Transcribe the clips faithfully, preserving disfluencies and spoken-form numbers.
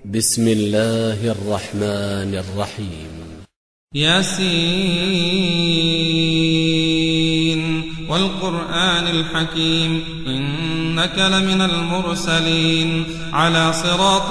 بسم الله الرحمن الرحيم. ياسين والقرآن الحكيم إنك لمن المرسلين على صراط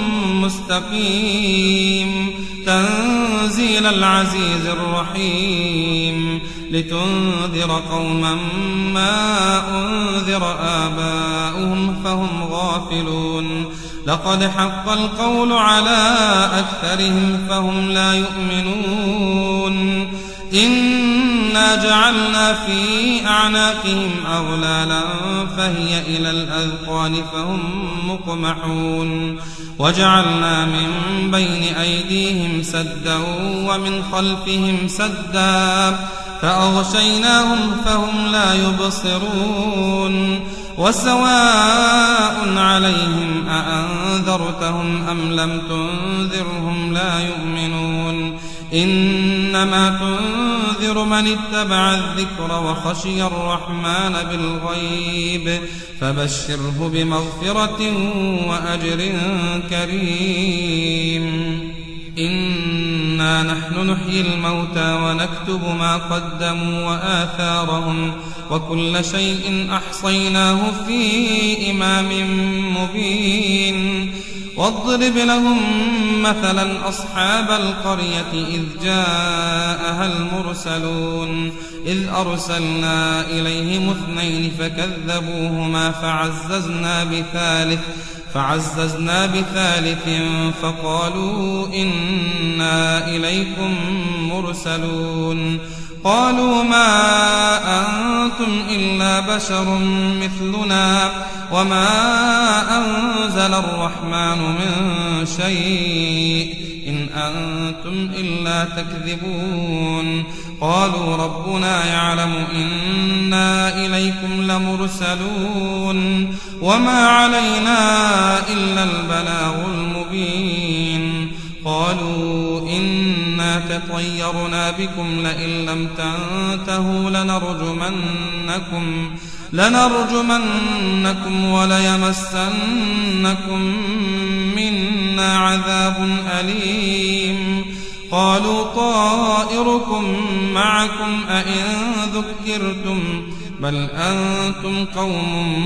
مستقيم تنزيل العزيز الرحيم لتنذر قوما ما أنذر آباؤهم فهم غافلون لقد حق القول على أكثرهم فهم لا يؤمنون إنا جعلنا في أعناقهم أغلالا فهي إلى الأذقان فهم مقمحون وجعلنا من بين أيديهم سدا ومن خلفهم سدا فأغشيناهم فهم لا يبصرون وسواء عليهم أأنذرتهم أم لم تنذرهم لا يؤمنون إنما تنذر من اتبع الذكر وخشي الرحمن بالغيب فبشره بمغفرة وأجر كريم إنا نحن نحيي الموتى ونكتب ما قدموا وآثارهم وكل شيء أحصيناه في إمام مبين واضرب لهم مثلا أصحاب القرية إذ جاءها المرسلون إذ أرسلنا إليهم اثنين فكذبوهما فعززنا بثالث فعززنا بثالث فقالوا إنا إليكم مرسلون قالوا ما أنتم إلا بشر مثلنا وما أنزل الرحمن من شيء إن أنتم إلا تكذبون قالوا ربنا يعلم إنا إليكم لمرسلون وما علينا إلا البلاغ المبين قالوا إنا تطيرنا بكم لئن لم تنتهوا لنرجمنكم لنرجمنكم وليمسنكم منا عذاب أليم قالوا طائركم معكم أئن ذكرتم بل أنتم قوم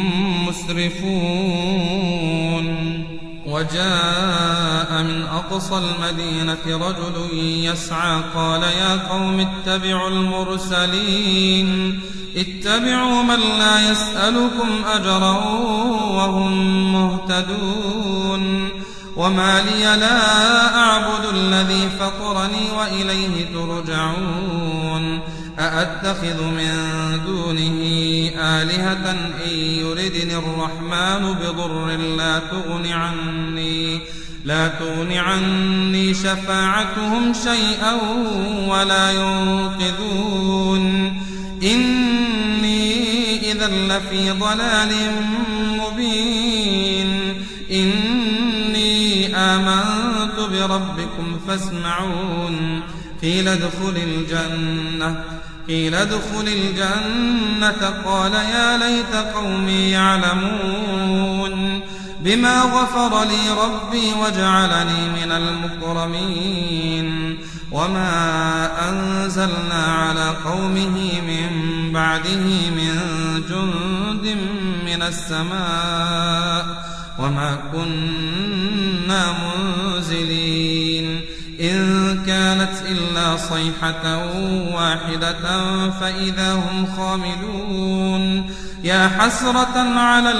مسرفون وجاء من أقصى المدينة رجل يسعى قال يا قوم اتبعوا المرسلين اتبعوا من لا يسألكم أجرا وهم مهتدون وما لي لا أعبد الذي فطرني وإليه ترجعون أأتخذ من دونه آلهة إن يردني الرحمن بضر لا تغن عني لا تغن عني شفاعتهم شيئا ولا ينقذون إني إذا لفي ضلال مبين إني آمنت بربكم فاسمعون قيل ادخل الجنة قيل ادخل الجنة قال يا ليت قومي يعلمون بما غفر لي ربي وجعلني من المكرمين وما أنزلنا على قومه من بعده من جند من السماء وما كنا منزلين إن كانت إلا صيحة واحدة فإذا هم خامدون يا حسرة على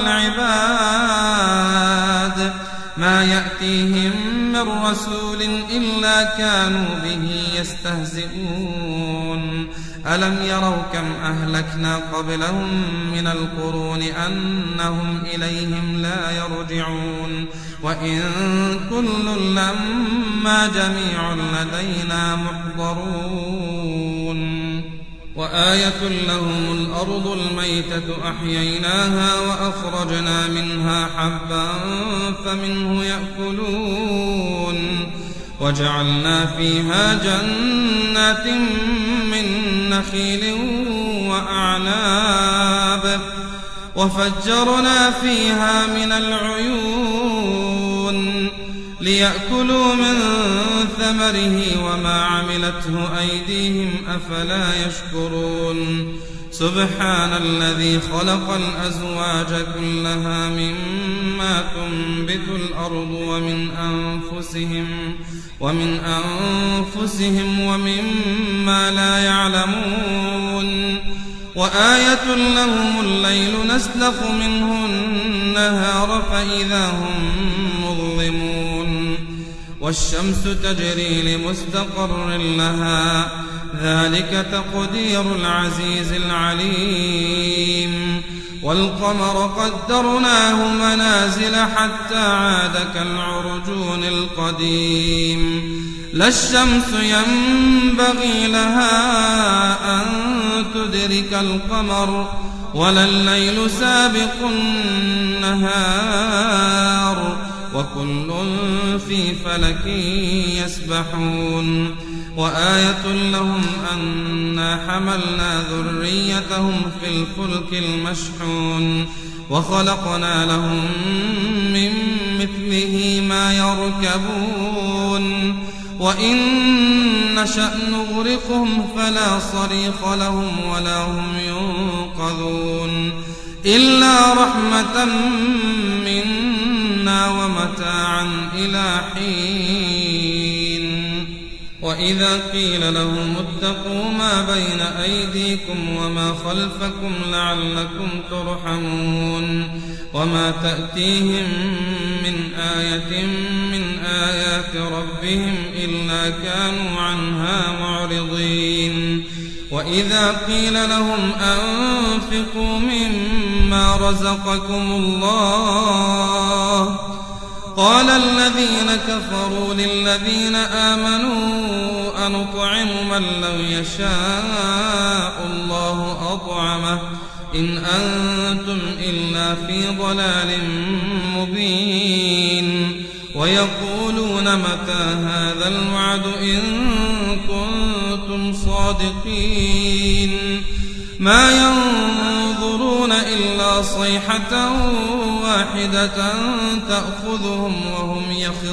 العباد ما يأتيهم من رسول إلا كانوا به يستهزئون ألم يروا كم أهلكنا قبلهم من القرون أنهم إليهم لا يرجعون وإن كل لما جميع لدينا محضرون وآية لهم الأرض الميتة أحييناها وأخرجنا منها حبا فمنه يأكلون وجعلنا فيها جنات من نخيل وأعناب وفجرنا فيها من العيون ليأكلوا من ثمره وما عملته أيديهم أفلا يشكرون سبحان الذي خلق الأزواج كلها مما تنبت الأرض ومن أنفسهم ومن أنفسهم ومما لا يعلمون وآية لهم الليل نسلخ منه النهار فإذا هم مظلمون والشمس تجري لمستقر لها ذلك تقدير العزيز العليم والقمر قدرناه منازل حتى عاد كالعرجون القديم لا الشمس ينبغي لها أن تدرك القمر ولا الليل سابق النهار وكل في فلك يسبحون وآية لهم أنا حملنا ذريتهم في الفلك المشحون وخلقنا لهم من مثله ما يركبون وإن نشأ نغرقهم فلا صريخ لهم ولا هم ينقذون إلا رحمة منا ومتاعا إلى حين وإذا قيل لهم اتقوا ما بين أيديكم وما خلفكم لعلكم ترحمون وما تأتيهم من آية من آيات ربهم إلا كانوا عنها معرضين وإذا قيل لهم أنفقوا مما رزقكم الله قال الذين كفروا للذين آمنوا أنطعم من لو يشاء الله أطعمه إن أنتم إلا في ضلال مبين ويقولون متى هذا الوعد إن كنتم صادقين ما ينظرون إلا صيحة واحدة تأخذهم وهم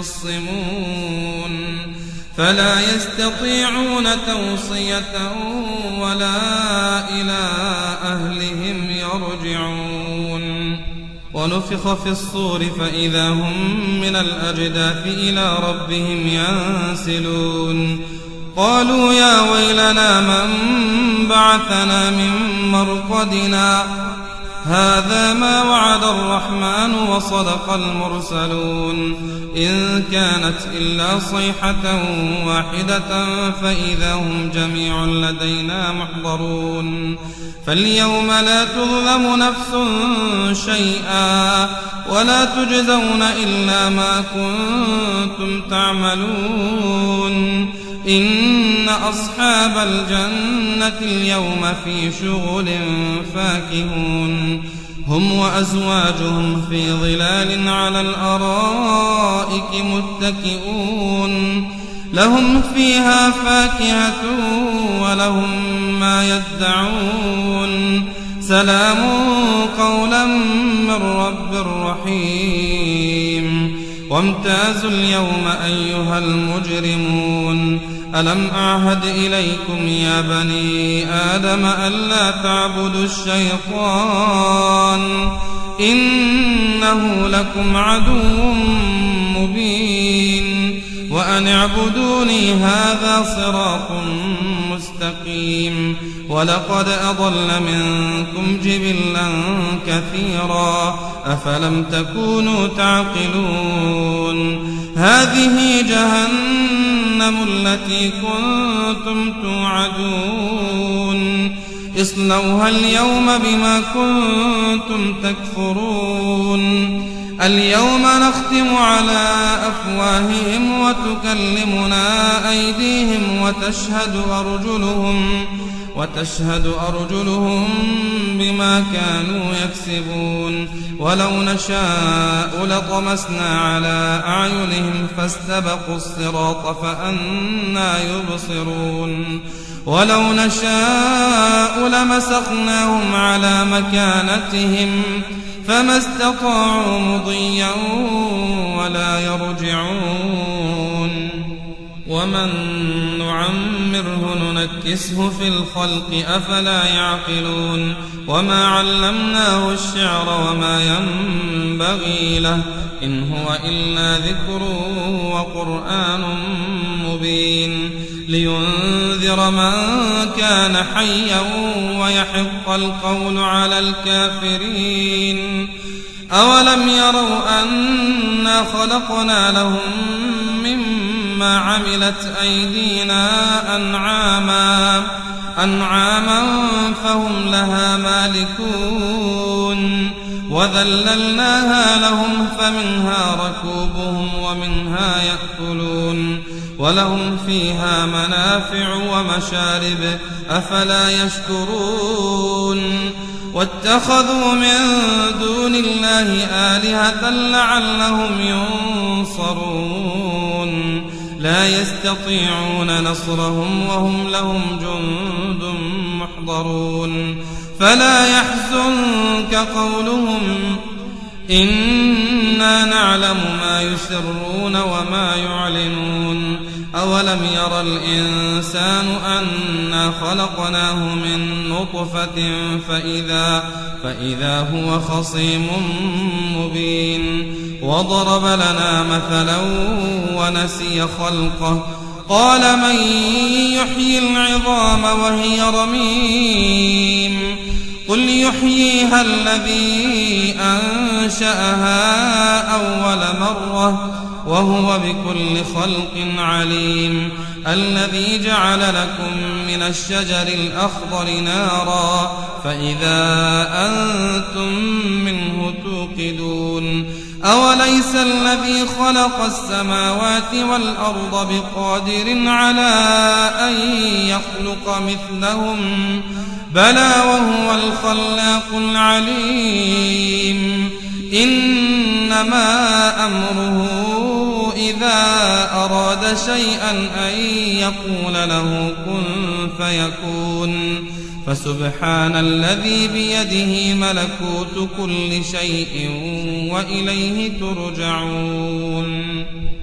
يخصمون فلا يستطيعون توصية ولا إلى أهلهم يرجعون ونفخ في الصور فإذا هم من الأجداث إلى ربهم ينسلون قالوا يا ويلنا من بعثنا من مرقدنا هذا ما وعد الرحمن وصدق المرسلون إن كانت إلا صيحة واحدة فإذا هم جميع لدينا محضرون فاليوم لا تظلم نفس شيئا ولا تجزون إلا ما كنتم تعملون إن أصحاب الجنة اليوم في شغل فاكهون هم وأزواجهم في ظلال على الأرائك متكئون لهم فيها فاكهة ولهم ما يدعون سلام قولا من رب رحيم وامتازوا اليوم أيها المجرمون ألم أعهد إليكم يا بني آدم ألا تعبدوا الشيطان إنه لكم عدو مبين وأن اعبدوني هذا صراط مستقيم ولقد أضل منكم جبلا كثيرا أفلم تكونوا تعقلون هذه جهنم التي كنتم توعدون اصلوها اليوم بما كنتم تكفرون اليوم نختم على أفواههم وتكلمنا أيديهم وتشهد أرجلهم وتشهد أرجلهم بما كانوا يكسبون ولو نشاء لطمسنا على أعينهم فاستبقوا الصراط فأنى يبصرون ولو نشاء لمسخناهم على مكانتهم فما استطاعوا مضيا ولا يرجعون ومن نعمره ننكسه في الخلق أفلا يعقلون وما علمناه الشعر وما ينبغي له إن هو إلا ذكر وقرآن مبين لينذر من كان حيا ويحق القول على الكافرين أولم يروا أنا خلقنا لهم مما عملت أيدينا أنعاما أنعاما فهم لها مالكون وذللناها لهم فمنها ركوبهم ومنها يأكلون ولهم فيها منافع ومشارب أفلا يشكرون واتخذوا من دون الله آلهة لعلهم ينصرون لا يستطيعون نصرهم وهم لهم جند محضرون فلا يحزنك قولهم إنا نعلم ما يسرون وما يعلنون أولم ير الإنسان أنا خلقناه من نطفة فإذا, فإذا هو خصيم مبين وضرب لنا مثلا ونسي خلقه قال من يحيي العظام وهي رميم قل يحييها الذي أنشأها أول مرة وهو بكل خلق عليم الذي جعل لكم من الشجر الأخضر نارا فإذا أنتم منه توقدون أوليس الذي خلق السماوات والأرض بقادر على أن يخلق مثلهم بلى وهو الخلاق العليم إنما أمره إذا أراد شيئا أن يقول له كن فيكون فسبحان الذي بيده ملكوت كل شيء وإليه ترجعون.